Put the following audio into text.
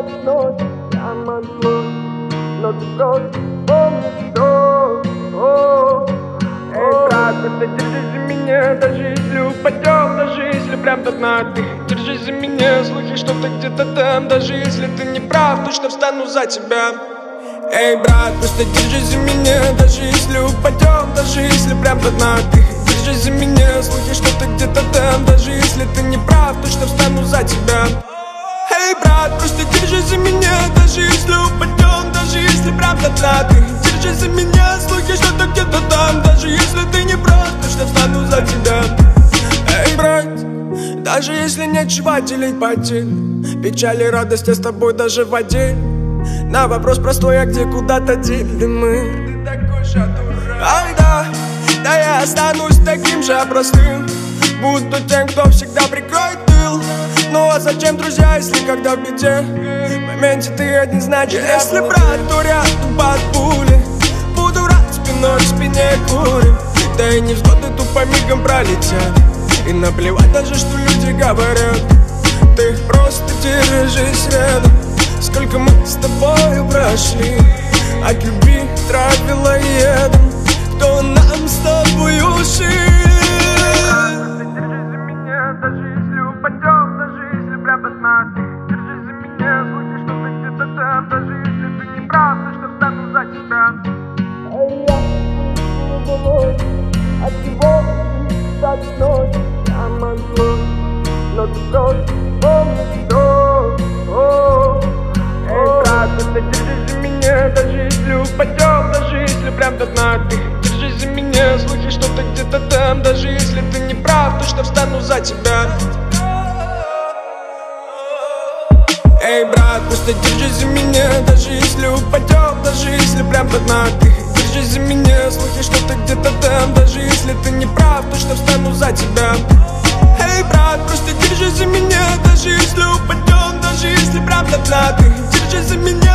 ночь, прямо злой, но ты просто помнишь, что эй, брат, просто держись за меня, даже если упадем, даже если прям до дна. Ты держись за меня, слухи, что ты где-то там, даже если ты не прав, точно встану за тебя. Эй, брат, просто держись за меня, даже если упадем, даже если прям до дна. Ты держись за меня, слухи, что ты где-то там, даже если ты не прав, точно встану за тебя. Эй, брат, просто держись за меня, даже если упадем, даже если прям до дна. Ты держись за меня, слухи, что ты где-то там, даже если ты не прав, точно встану за тебя. Эй, брат, даже если нечего делить потерь, печаль и радость я с тобой даже в воде. На вопрос простой, а где куда-то дели мы? Ты такой же дурак. Ай, да я останусь таким же простым, буду тем, кто всегда прикроет тыл. Ну а зачем, друзья, если когда в беде, в моменте ты один, значит если брат, то рядом под пули. Буду рад спиной к спине курим, да и невзгоды тупо мигом пролетят. И наплевать даже, что люди говорят, ты просто держись рядом. Сколько мы с тобою прошли, от любви травила едом, кто нам с тобою жил. Держись за меня, даже если упадем, даже если прям до дна. Держись за меня, слухи, что ты где-то там, даже если ты не прав, точно встану за тебя. Эй, я головой, от всего так ночь, прямо злой, но ты просто помнишь, что эй, брат, просто держись за меня, даже если упадем, даже если прям до дна. Ты держись за меня, слухи, что ты где-то там, даже если ты не прав, точно встану за тебя. Эй, брат, просто держись за меня, даже если упадем, даже если прям до дна. Ты держись за меня, слухи, что ты где-то там, даже если ты не прав, точно встану за тебя. Эй, брат, просто держись за меня, даже если упадем, даже если прям до дна. Ты держись за меня.